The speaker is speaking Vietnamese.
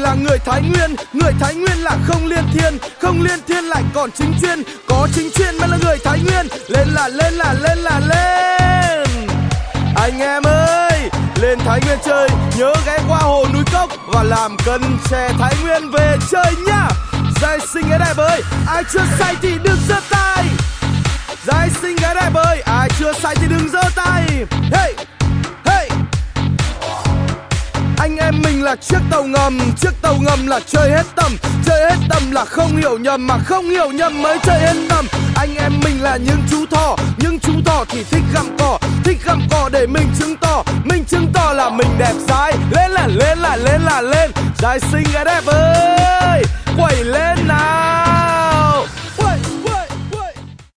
là người Thái Nguyên. Người Thái Nguyên là không liên thiên, không liên thiên lại còn chính chuyên. Có chính chuyên mới là người Thái Nguyên. Lên là lên là lên là lên. Anh em ơi, lên Thái Nguyên chơi, nhớ ghé qua hồ núi Cốc và làm cân chè Thái Nguyên về chơi nhá. Giai sinh gái đẹp ơi, ai chưa say thì đừng giơ tay. Giai sinh gái đẹp ơi, ai chưa say thì đừng giơ tay. Hey, hey. Anh em mình là chiếc tàu ngầm là chơi hết tầm là không hiểu nhầm, mà không hiểu nhầm mới chơi hết tầm. Anh em mình là những chú thỏ thì thích gặm cỏ để mình chứng tỏ là mình đẹp dai. Lên là lên là lên là lên. Giai sinh gái đẹp ơi, quẩy lên nào.